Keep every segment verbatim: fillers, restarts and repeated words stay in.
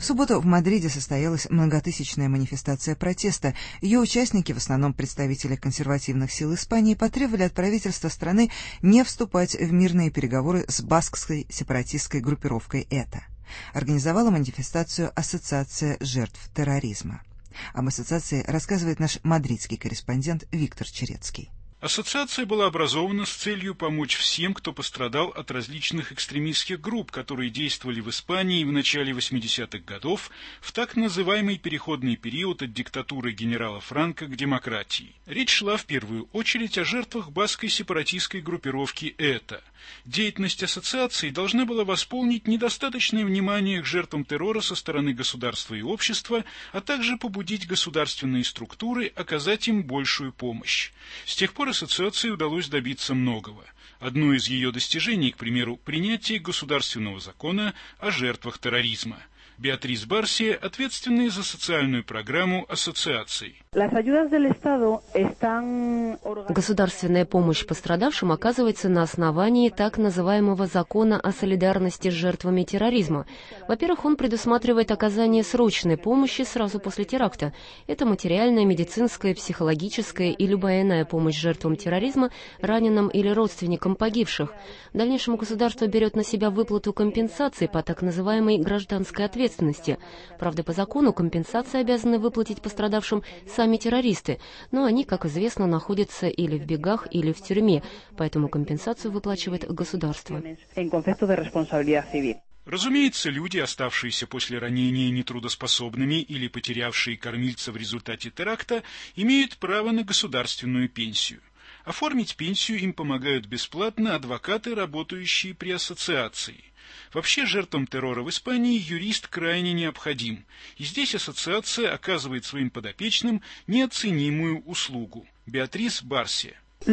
субботу в Мадриде состоялась многотысячная манифестация протеста. Ее участники, в основном представители консервативных сил Испании, потребовали от правительства страны не вступать в мирные переговоры с баскской сепаратистской группировкой «Эта». Организовала манифестацию Ассоциация жертв терроризма. Об ассоциации рассказывает наш мадридский корреспондент Виктор Черецкий. Ассоциация была образована с целью помочь всем, кто пострадал от различных экстремистских групп, которые действовали в Испании в начале восьмидесятых годов в так называемый переходный период от диктатуры генерала Франко к демократии. Речь шла в первую очередь о жертвах баскской сепаратистской группировки «Эта». Деятельность ассоциации должна была восполнить недостаточное внимание к жертвам террора со стороны государства и общества, а также побудить государственные структуры оказать им большую помощь. С тех пор ассоциации удалось добиться многого. Одно из ее достижений, к примеру, принятие государственного закона о жертвах терроризма. Беатрис Барсия, ответственная за социальную программу ассоциации. Государственная помощь пострадавшим оказывается на основании так называемого закона о солидарности с жертвами терроризма. Во-первых, он предусматривает оказание срочной помощи сразу после теракта. Это материальная, медицинская, психологическая и любая иная помощь жертвам терроризма, раненым или родственникам погибших. В дальнейшем государство берет на себя выплату компенсации по так называемой гражданской ответственности. Правда, по закону компенсации обязаны выплатить пострадавшим сами террористы, но они, как известно, находятся или в бегах, или в тюрьме, поэтому компенсацию выплачивает государство. Разумеется, люди, оставшиеся после ранения нетрудоспособными или потерявшие кормильца в результате теракта, имеют право на государственную пенсию. Оформить пенсию им помогают бесплатно адвокаты, работающие при ассоциации. Вообще, жертвам террора в Испании юрист крайне необходим, и здесь ассоциация оказывает своим подопечным неоценимую услугу. Беатрис Барсия.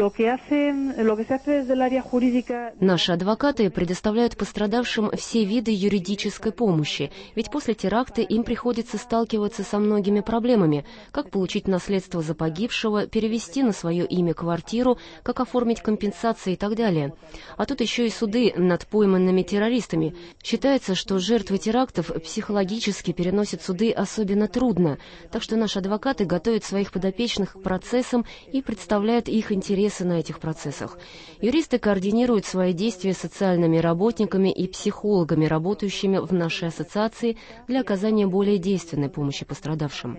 Наши адвокаты предоставляют пострадавшим все виды юридической помощи, ведь после теракта им приходится сталкиваться со многими проблемами: как получить наследство за погибшего, перевести на свое имя квартиру, как оформить компенсации и так далее. А тут еще и суды над пойманными террористами. Считается, что жертвы терактов психологически переносят суды особенно трудно, так что наши адвокаты готовят своих подопечных к процессам и представляют их интересы интересы на этих процессах. Юристы координируют свои действия с социальными работниками и психологами, работающими в нашей ассоциации, для оказания более действенной помощи пострадавшим.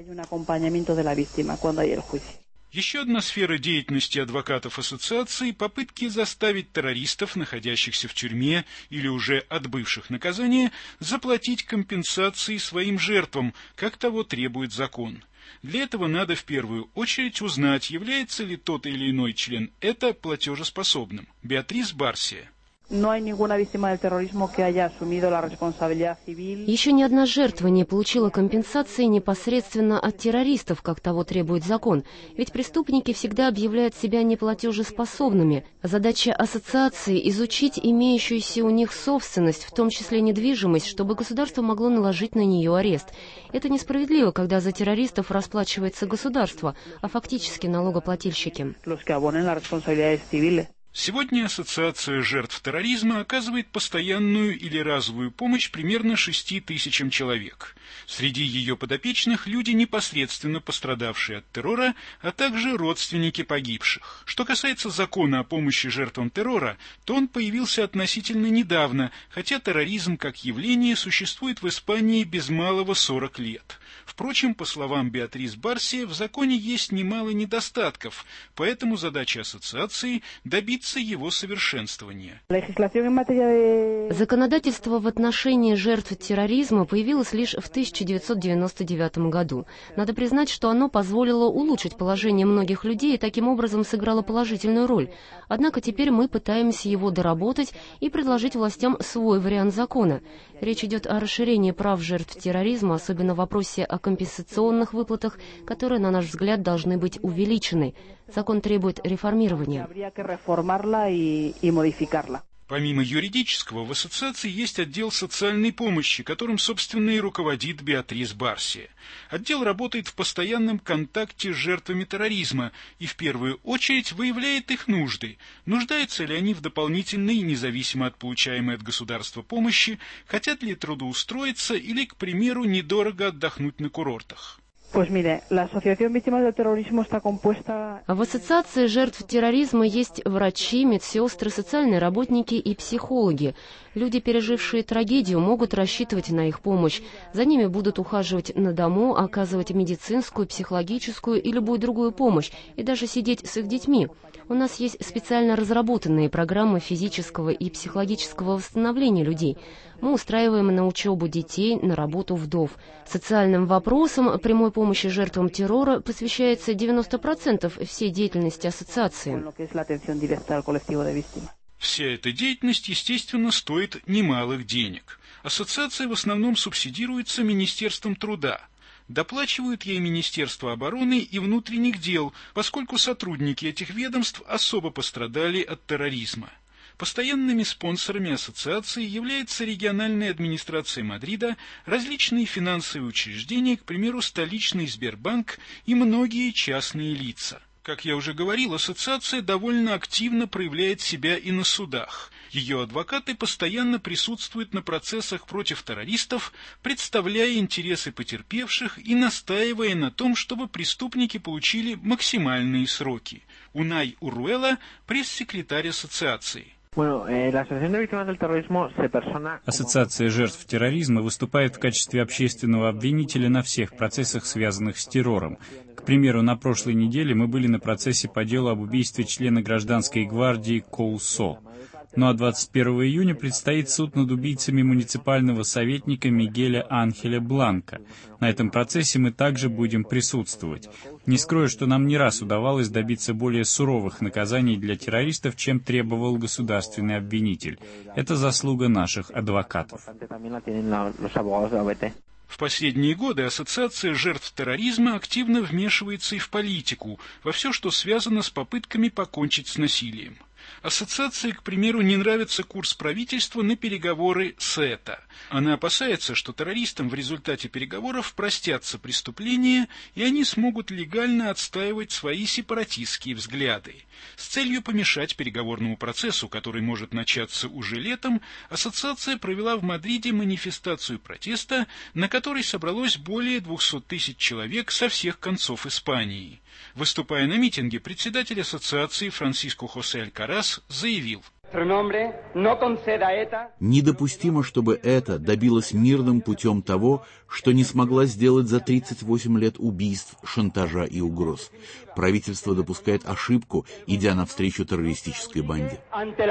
Еще одна сфера деятельности адвокатов ассоциации – попытки заставить террористов, находящихся в тюрьме или уже отбывших наказание, заплатить компенсации своим жертвам, как того требует закон. Для этого надо в первую очередь узнать, является ли тот или иной член «Эта» платежеспособным. Беатрис Барсия. Еще ни одна жертва не получила компенсации непосредственно от террористов, как того требует закон, ведь преступники всегда объявляют себя неплатежеспособными. Задача ассоциации – изучить имеющуюся у них собственность, в том числе недвижимость, чтобы государство могло наложить на нее арест. Это несправедливо, когда за террористов расплачивается государство, а фактически налогоплательщики. Сегодня Ассоциация жертв терроризма оказывает постоянную или разовую помощь примерно шести тысячам человек. Среди ее подопечных люди, непосредственно пострадавшие от террора, а также родственники погибших. Что касается закона о помощи жертвам террора, то он появился относительно недавно, хотя терроризм как явление существует в Испании без малого сорок лет. Впрочем, по словам Беатрис Барсия, в законе есть немало недостатков, поэтому задача ассоциации – добиться его совершенствования. Законодательство в отношении жертв терроризма появилось лишь в тысяча девятьсот девяносто девятом году. Надо признать, что оно позволило улучшить положение многих людей и таким образом сыграло положительную роль. Однако теперь мы пытаемся его доработать и предложить властям свой вариант закона. Речь идет о расширении прав жертв терроризма, особенно в вопросе о компенсационных выплатах, которые, на наш взгляд, должны быть увеличены. Закон требует реформирования. Помимо юридического, в ассоциации есть отдел социальной помощи, которым, собственно, и руководит Беатрис Барсия. Отдел работает в постоянном контакте с жертвами терроризма и в первую очередь выявляет их нужды, нуждаются ли они в дополнительной, независимо от получаемой от государства помощи, хотят ли трудоустроиться или, к примеру, недорого отдохнуть на курортах. В ассоциации жертв терроризма есть врачи, медсестры, социальные работники и психологи. Люди, пережившие трагедию, могут рассчитывать на их помощь. За ними будут ухаживать на дому, оказывать медицинскую, психологическую и любую другую помощь, и даже сидеть с их детьми. У нас есть специально разработанные программы физического и психологического восстановления людей. Мы устраиваем на учебу детей, на работу вдов. Социальным вопросам прямой помощи жертвам террора посвящается девяносто процентов всей деятельности ассоциации. Вся эта деятельность, естественно, стоит немалых денег. Ассоциация в основном субсидируется Министерством труда. Доплачивают ей Министерство обороны и внутренних дел, поскольку сотрудники этих ведомств особо пострадали от терроризма. Постоянными спонсорами ассоциации является региональная администрация Мадрида, различные финансовые учреждения, к примеру, столичный Сбербанк и многие частные лица. Как я уже говорил, ассоциация довольно активно проявляет себя и на судах. Ее адвокаты постоянно присутствуют на процессах против террористов, представляя интересы потерпевших и настаивая на том, чтобы преступники получили максимальные сроки. Унай Уруэла, пресс-секретарь ассоциации. Ассоциация жертв терроризма выступает в качестве общественного обвинителя на всех процессах, связанных с террором. К примеру, на прошлой неделе мы были на процессе по делу об убийстве члена гражданской гвардии Коусо. Ну а двадцать первого июня предстоит суд над убийцами муниципального советника Мигеля Анхеля Бланка. На этом процессе мы также будем присутствовать. Не скрою, что нам не раз удавалось добиться более суровых наказаний для террористов, чем требовал государственный обвинитель. Это заслуга наших адвокатов. В последние годы Ассоциация жертв терроризма активно вмешивается и в политику, во все, что связано с попытками покончить с насилием. Ассоциации, к примеру, не нравится курс правительства на переговоры СЭТА. Она опасается, что террористам в результате переговоров простятся преступления, и они смогут легально отстаивать свои сепаратистские взгляды. С целью помешать переговорному процессу, который может начаться уже летом, ассоциация провела в Мадриде манифестацию протеста, на которой собралось более двухсот тысяч человек со всех концов Испании. Выступая на митинге, председатель ассоциации Франсиско Хосе Алькарас заявил: «Недопустимо, чтобы это добилось мирным путем того, что не смогла сделать за тридцать восемь лет убийств, шантажа и угроз. Правительство допускает ошибку, идя навстречу террористической банде».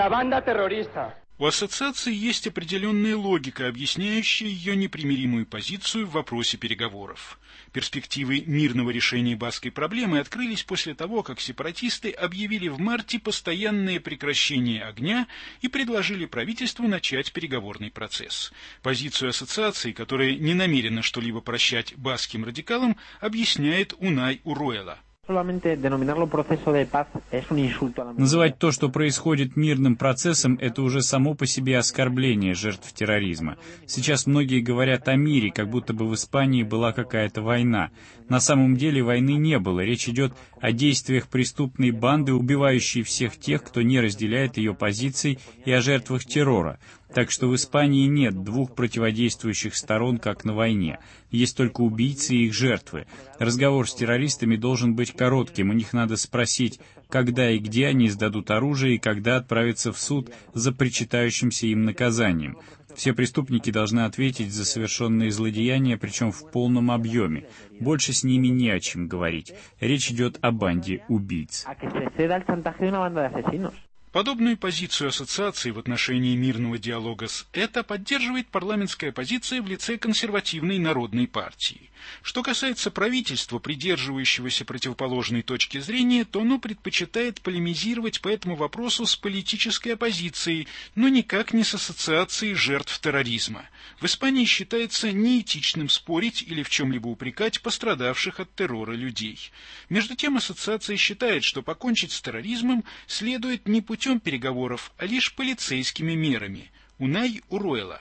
У ассоциации есть определенная логика, объясняющая ее непримиримую позицию в вопросе переговоров. Перспективы мирного решения баскской проблемы открылись после того, как сепаратисты объявили в марте постоянное прекращение огня и предложили правительству начать переговорный процесс. Позицию ассоциации, которая не намерена что-либо прощать баскским радикалам, объясняет Унай Уруэла. Называть то, что происходит мирным процессом, это уже само по себе оскорбление жертв терроризма. Сейчас многие говорят о мире, как будто бы в Испании была какая-то война. На самом деле войны не было. Речь идет о действиях преступной банды, убивающей всех тех, кто не разделяет ее позиций, и о жертвах террора. Так что в Испании нет двух противодействующих сторон, как на войне. Есть только убийцы и их жертвы. Разговор с террористами должен быть коротким. У них надо спросить, когда и где они сдадут оружие и когда отправятся в суд за причитающимся им наказанием. Все преступники должны ответить за совершенные злодеяния, причем в полном объеме. Больше с ними не о чем говорить. Речь идет о банде убийц. Подобную позицию ассоциации в отношении мирного диалога с ЭТА поддерживает парламентская оппозиция в лице консервативной народной партии. Что касается правительства, придерживающегося противоположной точки зрения, то оно предпочитает полемизировать по этому вопросу с политической оппозицией, но никак не с ассоциацией жертв терроризма. В Испании считается неэтичным спорить или в чем-либо упрекать пострадавших от террора людей. Между тем, ассоциация считает, что покончить с терроризмом следует не путем путем переговоров, а лишь полицейскими мерами. Унай Уруэла.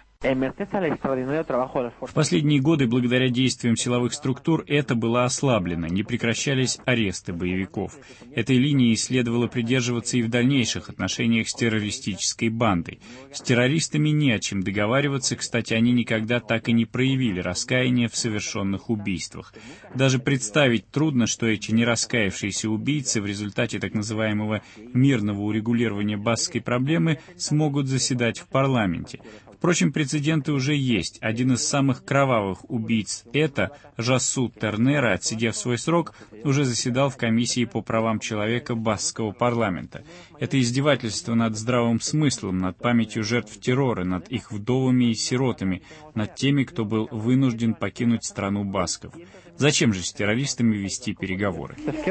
В последние годы, благодаря действиям силовых структур, это было ослаблено, не прекращались аресты боевиков. Этой линии следовало придерживаться и в дальнейших отношениях с террористической бандой. С террористами не о чем договариваться, кстати, они никогда так и не проявили раскаяния в совершенных убийствах. Даже представить трудно, что эти нераскаявшиеся убийцы в результате так называемого мирного урегулирования баскской проблемы смогут заседать в парламенте. Впрочем, прецеденты уже есть. Один из самых кровавых убийц это Жасу Тернера, отсидев свой срок, уже заседал в комиссии по правам человека баскского парламента. Это издевательство над здравым смыслом, над памятью жертв террора, над их вдовами и сиротами, над теми, кто был вынужден покинуть страну басков. Зачем же с террористами вести переговоры?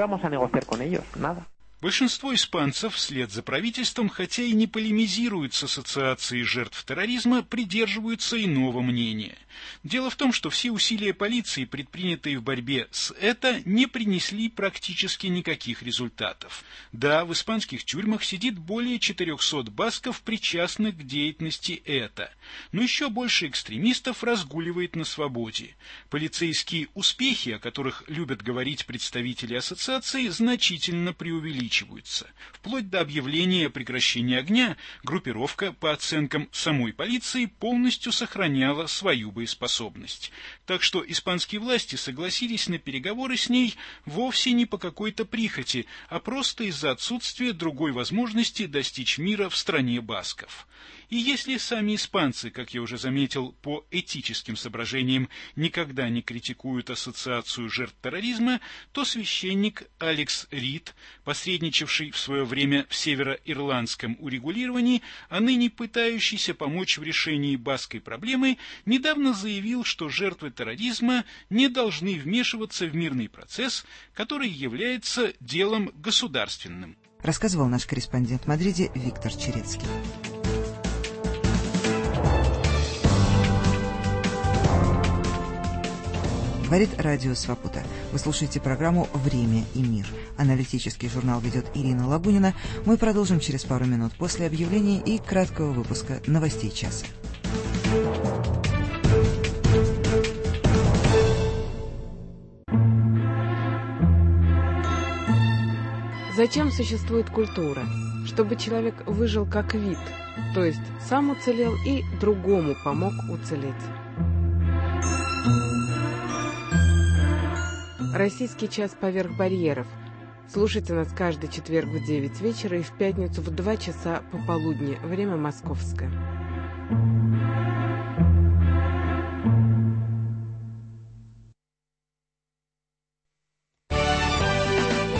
Большинство испанцев вслед за правительством, хотя и не полемизируют с ассоциацией жертв терроризма, придерживаются иного мнения. Дело в том, что все усилия полиции, предпринятые в борьбе с это, не принесли практически никаких результатов. Да, в испанских тюрьмах сидит более четырехсот басков, причастных к деятельности это, но еще больше экстремистов разгуливает на свободе. Полицейские успехи, о которых любят говорить представители ассоциации, значительно преувеличиваются. Вплоть до объявления прекращения огня, группировка, по оценкам самой полиции, полностью сохраняла свою боеспособность. способность. Так что испанские власти согласились на переговоры с ней вовсе не по какой-то прихоти, а просто из-за отсутствия другой возможности достичь мира в стране басков. И если сами испанцы, как я уже заметил, по этическим соображениям никогда не критикуют ассоциацию жертв терроризма, то священник Алекс Рид, посредничавший в свое время в североирландском урегулировании, а ныне пытающийся помочь в решении баскской проблемы, недавно заявил, что жертвы терроризма не должны вмешиваться в мирный процесс, который является делом государственным. Рассказывал наш корреспондент в Мадриде Виктор Черецкий. Говорит Радио Свобода. Вы слушаете программу «Время и мир». Аналитический журнал ведет Ирина Лагунина. Мы продолжим через пару минут после объявлений и краткого выпуска новостей часа. Зачем существует культура? Чтобы человек выжил как вид, то есть сам уцелел и другому помог уцелеть. Российский час поверх барьеров. Слушайте нас каждый четверг в девять вечера и в пятницу в два часа пополудни, время московское.